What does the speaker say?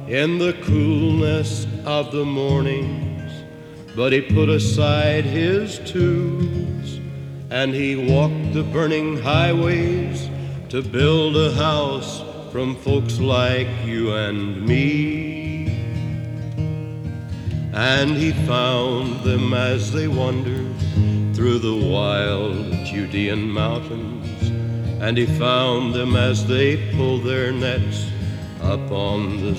in the coolness of the mornings, but he put aside his tools and he walked the burning highways to build a house from folks like you and me. And he found them as they wandered through the wild Judean mountains, and he found them as they pulled their nets up on the